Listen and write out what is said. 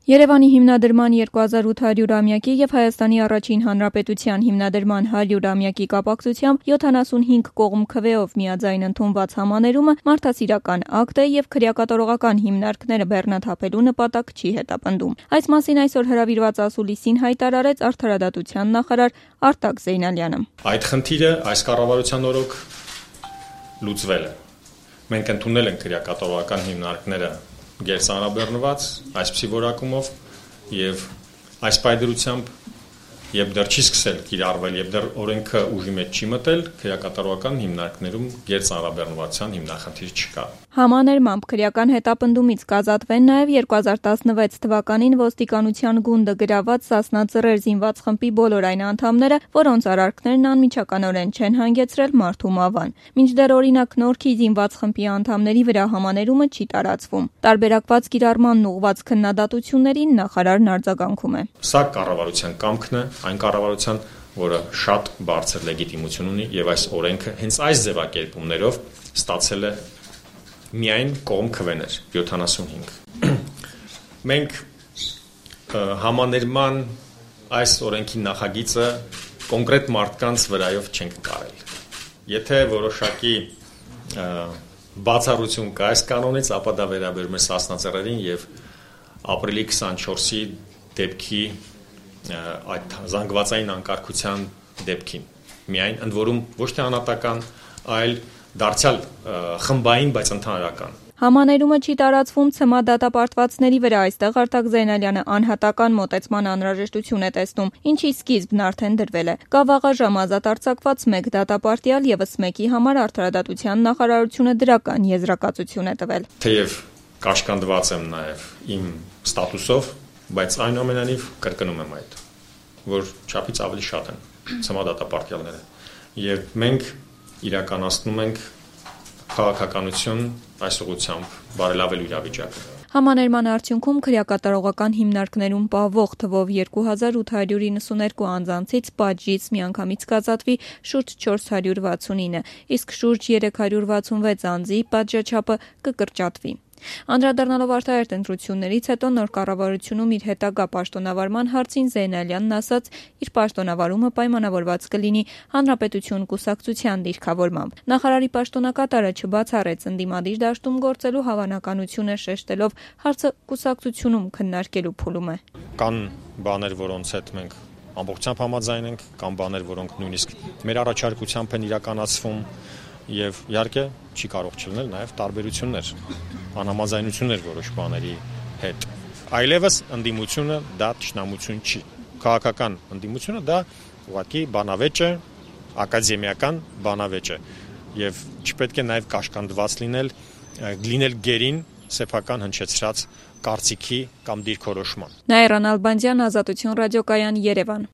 Երևանի հիմնադրման 2800-ամյակի եւ Հայաստանի առաջին հանրապետության հիմնադրման 100-ամյակի կապակցությամբ 75 կողմ քվեով միաձայն ընդունված համաներումը մարդասիրական ակտ է եւ քրեակատարողական հիմնարկները բեռնաթափելու նպատակ չի հետապնդում։ Այս մասին այսօր հրավիրված ասուլիսին հայտարարեց Արդարադատության նախարար Արտակ Զեյնալյանը։ Այդ խնդիրը այս կառավարության օրոք լուծվել է։ Մենք ընդունել ենք քրեակատարողական հիմնարկները գերծանրաբեռնված այսպիսի որակումով եւ այս պայդրությամբ եւ դեռ չի սկսել կիրառվել եւ դեռ օրենքը ուժի մեջ չի մտել, քրեակատարողական հիմնարկներում գերծանրաբեռնվածության հիմնախնդիր չկա։ Համաներմամբ քրեական հետապնդումից կազատվեն նաև 2016 թվականին ոստիկանության գունդը գրաված Սասնա Ծռեր զինված խմբի բոլոր այն անդամները, որոնց արարքներն անմիջականորեն չեն հանգեցրել մարդու մահվան։ Մինչդեռ օրինակ Նորքի զինված խմբի անդամների վրա համաներումը չի տարածվում։ Տարբերակված կիրառմանն ուղղված քննադատություններին նախարարն արձագանքում է։ Սա կառավարության կամքն է, այն կառավարության, որը շատ բարձր լեգիտիմություն ունի եւ այս օրենքը հենց այս ձևակերպումներով ստացել է միայն կողմ քվեներ 75։ Մենք համաներման այս օրենքի նախագիծը կոնկրետ մարդկանց վրայով չենք կարել։ Եթե որոշակի բացառություն կա այս կանոնից, ապա դա վերաբերում է Սասնա Ծռերին եւ ապրիլի 24-ի դեպքի այդ զանգվածային անկարգության դեպքին։ Միայն ընդ որում ոչ թե անհատական, այլ դարձյալ խմբային, բայց ընդհանրական։ Համաներումը չի տարածվում ՑՄԱ դատապարտվածների վրա, այստեղ Արտակ Զեյնալյանը անհատական մոտեցման անհրաժեշտություն է տեսնում, ինչի սկիզբն արդեն դրվել է։ Կա վաղաժամ ազատ արձակված 1 դատապարտյալ, եւս մեկի համար Արդարադատության նախարարությունը դրական եզրակացություն է տվել։ Թեև կաշկանդված եմ նաեւ իմ ստատուսով, բայց այնուամենայնիվ կրկնում եմ այդ, որ չափից ավելի շատ են ՑՄԱ դատապարտյալները։ Եվ մենք իրականացնում ենք քաղաքականություն այս ուղղությամբ բարելավելու իրավիճակը։ Համաներման արդյունքում քրեակատարողական հիմնարկներում պահվող թվով 2892 անձանցից պատժից միանգամից կազատվի շուրջ 469, իսկ շուրջ 366 անձի պատժաչափը կկրճատվի։ Անդրադառնալով արտահերթ ընտրություններից հետո նոր կառավարությունում իր հետագա պաշտոնավարման հարցին Զեյնալյանն ասաց, իր պաշտոնավարումը պայմանավորված կլինի Հանրապետություն կուսակցության դիրքավորմամբ։ Նախարարի պաշտոնակատարը չբացառեց ընդդիմադիր դաշտում գործելու հավանականությունը, շեշտելով հարցը կուսակցությունում քննարկելու փուլում է։ Կան բաներ, որոնց հետ մենք ամբողջությամբ համաձայն ենք, կան բաներ, որոնք նույնիսկ մեր առաջարկությամբ են իրականացվում եւ իհարկե չի կարող չլինել նաեւ տարբերություններ, անհամաձայնություններ որոշ բաների հետ։ Այլևս ընդդիմությունը դա ճշնամություն չի։ Քաղաքական ընդդիմությունը դա ուղղակի բանավեճ է, ակադեմիական բանավեճ է եւ չպետք է նաեւ կաշկանդված լինել գերին սեփական հնչեցրած կարծիքի կամ դիրքորոշման։ Նաիրա Նալբանդյան, Ազատություն ռադիոկայան, Երևան։